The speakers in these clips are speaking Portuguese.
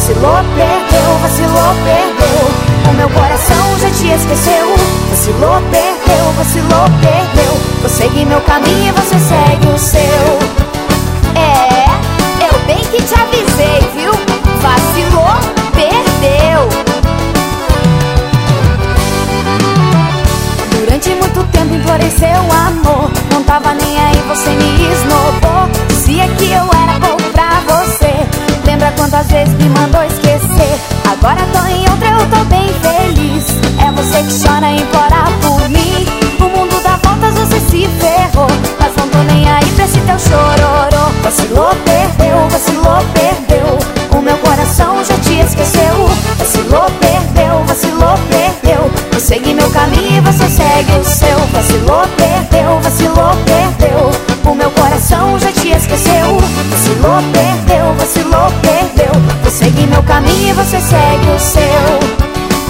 Vacilou, perdeu, vacilou, perdeu. O meu coração já te esqueceu. Vacilou, perdeu, vacilou, perdeu. Vou seguir meu caminho e você segue o seu. Eu bem que te avisei, viu? Vacilou, perdeu. Durante muito tempo implorei seu amor. Não tava nem aí, você me esnobou. Dizia que eu era pouco pra você. Lembra quantas vezes me mandou esquecer? Agora tô em outra, eu tô bem feliz. É você que chora e implora por mim. O mundo dá voltas, você se ferrou. Mas não tô nem aí pra esse teu chororô. Vacilou, perdeu, vacilou, perdeu. O meu coração já te esqueceu. Vacilou, perdeu, vacilou, perdeu. Vou seguir meu caminho e você segue o seu. Vacilou, perdeu, vacilou, perdeu. O meu coração já te esqueceu. Vacilou, perdeu, vacilou, perdeu. Vou seguir meu caminho e você segue o seu.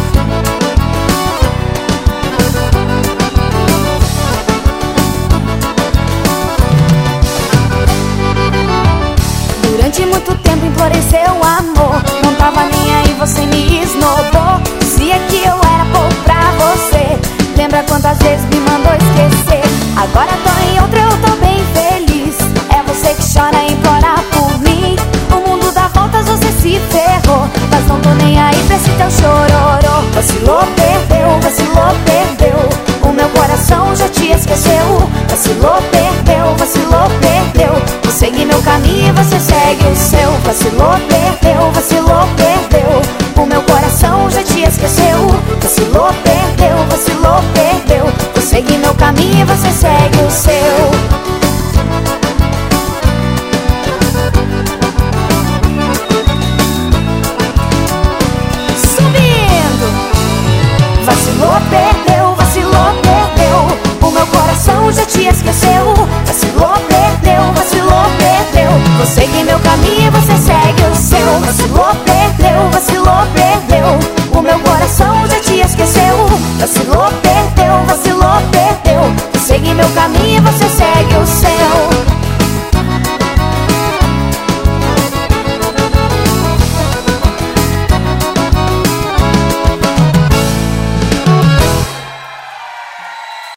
Durante muito tempo implorei seu amor. Não tava nem aí, você me esnobou. Dizia que eu era pouco pra você. Lembra quantas vezes me mandou esquecer? Agora tô em outra, eu tô bem feliz. É você que chora e implora por mim. O mundo dá voltas, você se ferrou. Mas não tô nem aí pra esse teu chororô. Vacilou, perdeu, vacilou, perdeu. O meu coração já te esqueceu. Vacilou, perdeu, vacilou, perdeu. Vou seguir meu caminho e você segue o seu. Vacilou, perdeu, vacilou, perdeu. O meu coração já te esqueceu. Vacilou, perdeu, vacilou, perdeu. Vou seguir meu caminho e você segue o seu.